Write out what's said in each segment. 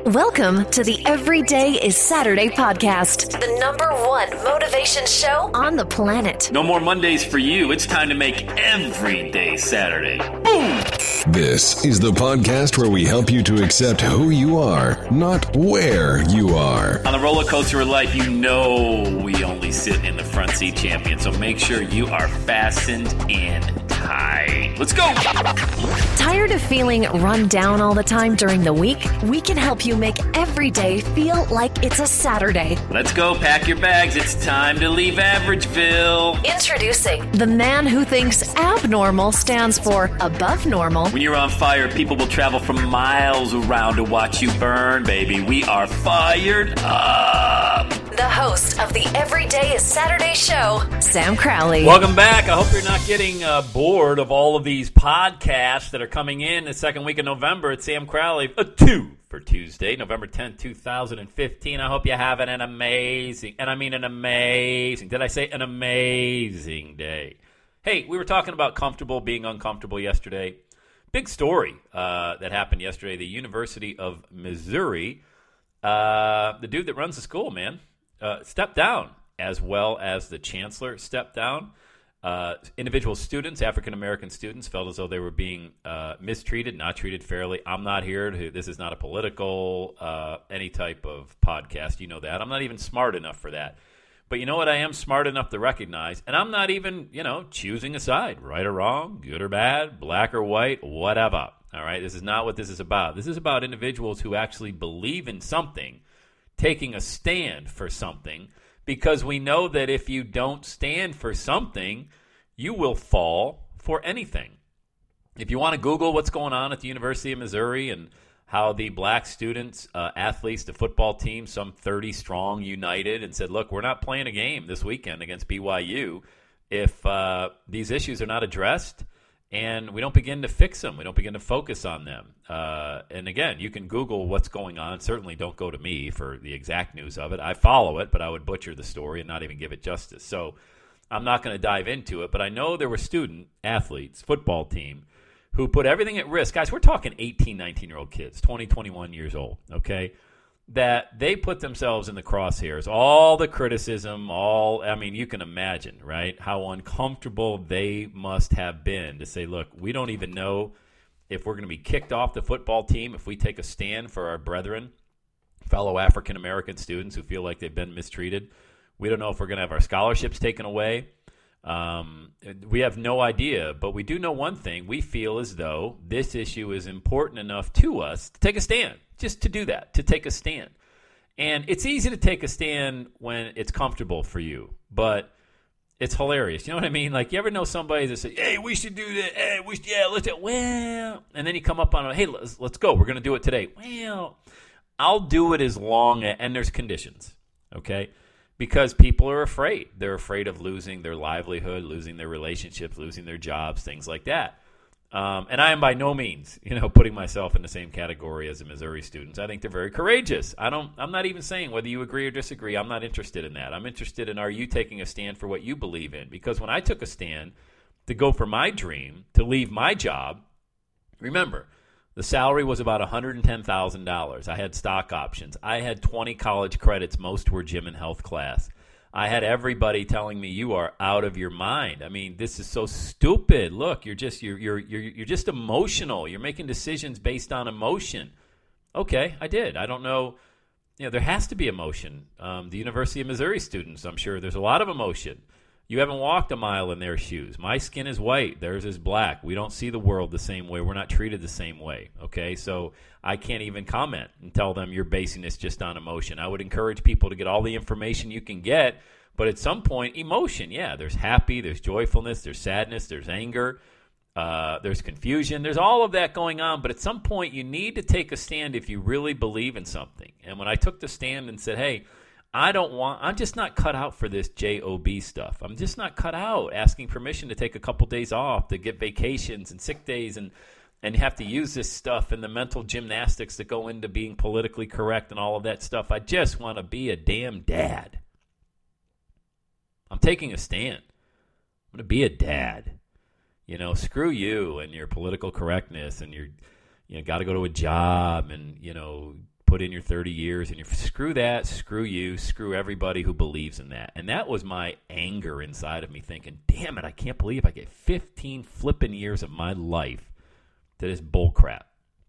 Welcome to the Everyday is Saturday podcast, the #1 motivation show on the planet. No more Mondays for you. It's time to make every day Saturday. Boom! This is the podcast where we help you to accept who you are, not where you are. On the roller coaster of life, you know we only sit in the front seat, champion. So make sure you are fastened and tight. Let's go! Tired of feeling run down all the time during the week? We can help you make every day feel like it's a Saturday. Let's go. Pack your bags. It's time to leave Averageville. Introducing the man who thinks abnormal stands for above normal. When you're on fire, people will travel from miles around to watch you burn, baby. We are fired up. The host of the Everyday is Saturday show, Sam Crowley. Welcome back. I hope you're not getting bored of all of these podcasts that are coming in the second week of November. It's Sam Crowley, a 2 for Tuesday, November 10th, 2015. I hope you're having an amazing, and I mean an amazing, did I say an amazing day? Hey, we were talking about comfortable being uncomfortable yesterday. Big story that happened yesterday. The University of Missouri, the dude that runs the school, man, stepped down, as well as the chancellor stepped down. Individual students, African-American students, felt as though they were being mistreated, not treated fairly. I'm not here to, this is not a political, any type of podcast. You know that. I'm not even smart enough for that. But you know what I am smart enough to recognize? And I'm not even, choosing a side, right or wrong, good or bad, black or white, whatever. All right, this is not what this is about. This is about individuals who actually believe in something, taking a stand for something, because we know that if you don't stand for something, you will fall for anything. If you want to Google what's going on at the University of Missouri and how the black students, athletes, the football team, some 30 strong, united and said, look, we're not playing a game this weekend against BYU if these issues are not addressed and we don't begin to fix them. We don't begin to focus on them. And again, you can Google what's going on. Certainly don't go to me for the exact news of it. I follow it, but I would butcher the story and not even give it justice. So I'm not going to dive into it, but I know there were student athletes, football team, who put everything at risk. Guys, we're talking 18, 19-year-old kids, 20, 21 years old, okay, that they put themselves in the crosshairs. All the criticism, you can imagine, right, how uncomfortable they must have been to say, look, we don't even know if we're going to be kicked off the football team if we take a stand for our brethren, fellow African-American students who feel like they've been mistreated. We don't know if we're going to have our scholarships taken away. We have no idea, but we do know one thing. We feel as though this issue is important enough to us to take a stand, just to do that, to take a stand. And it's easy to take a stand when it's comfortable for you, but it's hilarious. You know what I mean? Like, you ever know somebody that says, hey, we should do that. Hey, let's do it. Well, and then you come up on, hey, let's go. We're going to do it today. Well, I'll do it as long as, and there's conditions, okay? Because people are afraid. They're afraid of losing their livelihood, losing their relationships, losing their jobs, things like that. And I am by no means, putting myself in the same category as the Missouri students. I think they're very courageous. I'm not even saying whether you agree or disagree. I'm not interested in that. I'm interested in, are you taking a stand for what you believe in? Because when I took a stand to go for my dream, to leave my job, remember, the salary was about $110,000. I had stock options. I had 20 college credits. Most were gym and health class. I had everybody telling me, you are out of your mind. I mean, this is so stupid. Look, you're just emotional. You're making decisions based on emotion. Okay, I did. I don't know. There has to be emotion. The University of Missouri students, I'm sure there's a lot of emotion. You haven't walked a mile in their shoes. My skin is white. Theirs is black. We don't see the world the same way. We're not treated the same way, okay? So I can't even comment and tell them you're basing this just on emotion. I would encourage people to get all the information you can get, but at some point, emotion, yeah, there's happy, there's joyfulness, there's sadness, there's anger, there's confusion. There's all of that going on, but at some point, you need to take a stand if you really believe in something. And when I took the stand and said, hey, I'm just not cut out for this JOB stuff. I'm just not cut out asking permission to take a couple days off, to get vacations and sick days and have to use this stuff and the mental gymnastics that go into being politically correct and all of that stuff. I just want to be a damn dad. I'm taking a stand. I'm going to be a dad. Screw you and your political correctness and your got to go to a job and, put in your 30 years, and screw that, screw you, screw everybody who believes in that. And that was my anger inside of me thinking, damn it, I can't believe I get 15 flipping years of my life to this bull crap.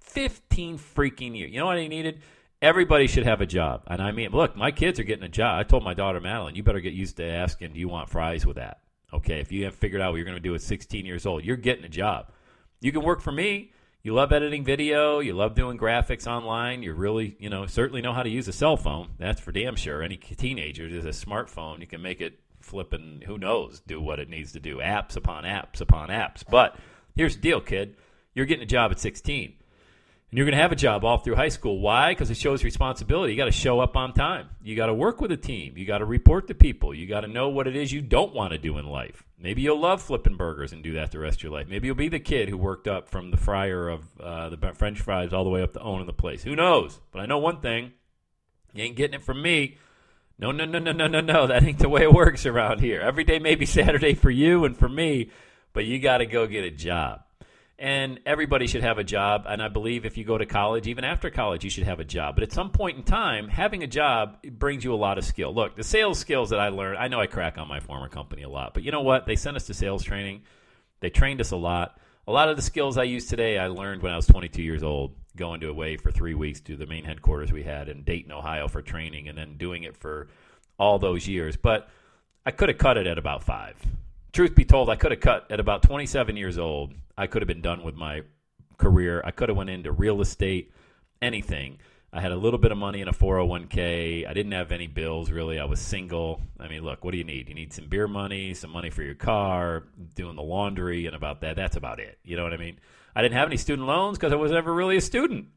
15 freaking years. You know what I needed? Everybody should have a job. And I mean, look, my kids are getting a job. I told my daughter, Madeline, you better get used to asking, do you want fries with that? Okay, if you have figured out what you're going to do at 16 years old, you're getting a job. You can work for me. You love editing video. You love doing graphics online. You really, certainly know how to use a cell phone. That's for damn sure. Any teenager has a smartphone. You can make it flip and, who knows, do what it needs to do. Apps upon apps upon apps. But here's the deal, kid. You're getting a job at 16. And you're going to have a job all through high school. Why? Because it shows responsibility. You got to show up on time. You got to work with a team. You got to report to people. You got to know what it is you don't want to do in life. Maybe you'll love flipping burgers and do that the rest of your life. Maybe you'll be the kid who worked up from the fryer of the French fries all the way up to owning the place. Who knows? But I know one thing. You ain't getting it from me. No. That ain't the way it works around here. Every day may be Saturday for you and for me, but you got to go get a job. And everybody should have a job, and I believe if you go to college, even after college, you should have a job. But at some point in time, having a job brings you a lot of skill. Look, the sales skills that I learned, I know I crack on my former company a lot, but you know what? They sent us to sales training. They trained us a lot. A lot of the skills I use today, I learned when I was 22 years old, going away for 3 weeks to the main headquarters we had in Dayton, Ohio for training, and then doing it for all those years. But I could have cut it at about 5. Truth be told, I could have cut at about 27 years old. I could have been done with my career. I could have went into real estate, anything. I had a little bit of money in a 401k. I didn't have any bills, really. I was single. I mean, look, what do you need? You need some beer money, some money for your car, doing the laundry, and about that. That's about it. You know what I mean? I didn't have any student loans because I was never really a student.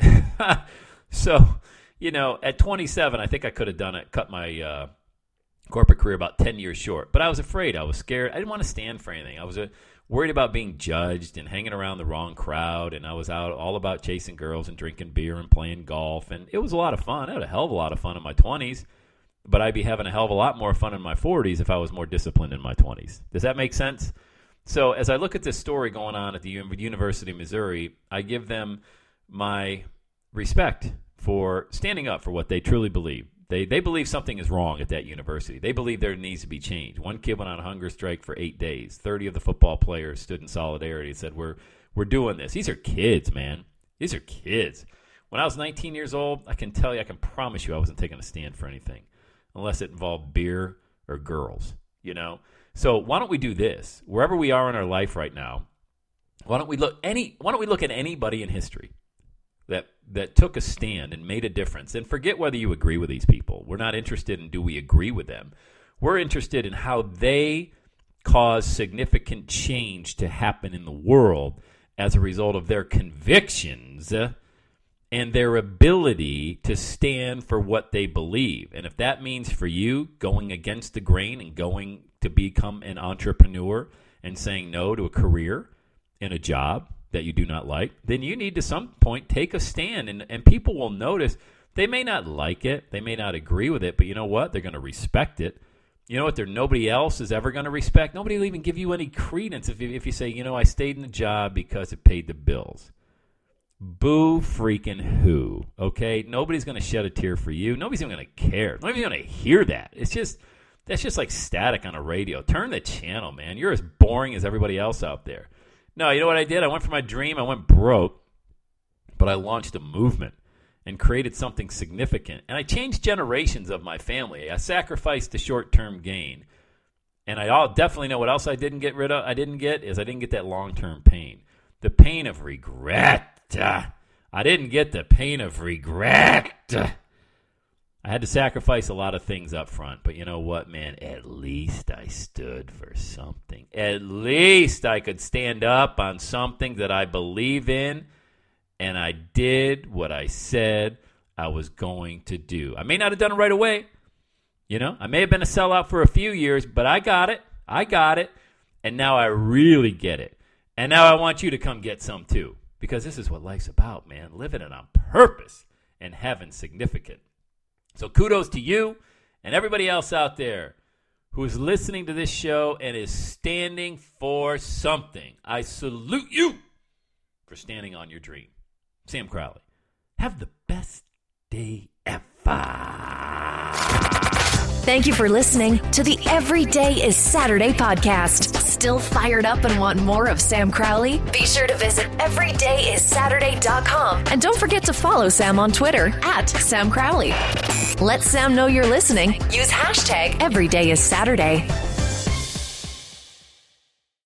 So, at 27, I think I could have done it, cut my corporate career about 10 years short. But I was afraid. I was scared. I didn't want to stand for anything. I was worried about being judged and hanging around the wrong crowd. And I was out all about chasing girls and drinking beer and playing golf. And it was a lot of fun. I had a hell of a lot of fun in my 20s. But I'd be having a hell of a lot more fun in my 40s if I was more disciplined in my 20s. Does that make sense? So as I look at this story going on at the University of Missouri, I give them my respect for standing up for what they truly believe. They believe something is wrong at that university. They believe there needs to be change. One kid went on a hunger strike for 8 days. 30 of the football players stood in solidarity and said, we're doing this. These are kids, man. These are kids. When I was 19 years old, I can promise you I wasn't taking a stand for anything unless it involved beer or girls, So why don't we do this? Wherever we are in our life right now, why don't we look at anybody in history that took a stand and made a difference? And forget whether you agree with these people. We're not interested in do we agree with them. We're interested in how they cause significant change to happen in the world as a result of their convictions and their ability to stand for what they believe. And if that means for you going against the grain and going to become an entrepreneur and saying no to a career and a job that you do not like, then you need to some point take a stand, and people will notice. They may not like it, they may not agree with it, but you know what? They're going to respect it. You know what? Nobody else is ever going to respect. Nobody will even give you any credence if you say, I stayed in the job because it paid the bills. Boo freaking who, okay? Nobody's going to shed a tear for you. Nobody's even going to care. Nobody's going to hear that. That's just like static on a radio. Turn the channel, man. You're as boring as everybody else out there. No, you know what I did? I went for my dream. I went broke, but I launched a movement and created something significant. And I changed generations of my family. I sacrificed the short-term gain. And I definitely know what else I didn't get rid of. I didn't get that long-term pain. The pain of regret. I didn't get the pain of regret. I had to sacrifice a lot of things up front, but you know what, man? At least I stood for something. At least I could stand up on something that I believe in, and I did what I said I was going to do. I may not have done it right away. I may have been a sellout for a few years, but I got it, and now I really get it. And now I want you to come get some too, because this is what life's about, man. Living it on purpose and having significance. So kudos to you and everybody else out there who is listening to this show and is standing for something. I salute you for standing on your dream. Sam Crowley, have the best day ever. Thank you for listening to the Every Day is Saturday podcast. Still fired up and want more of Sam Crowley? Be sure to visit everydayissaturday.com. And don't forget to follow Sam on Twitter @Sam Crowley. Let Sam know you're listening. Use hashtag EverydayIsSaturday.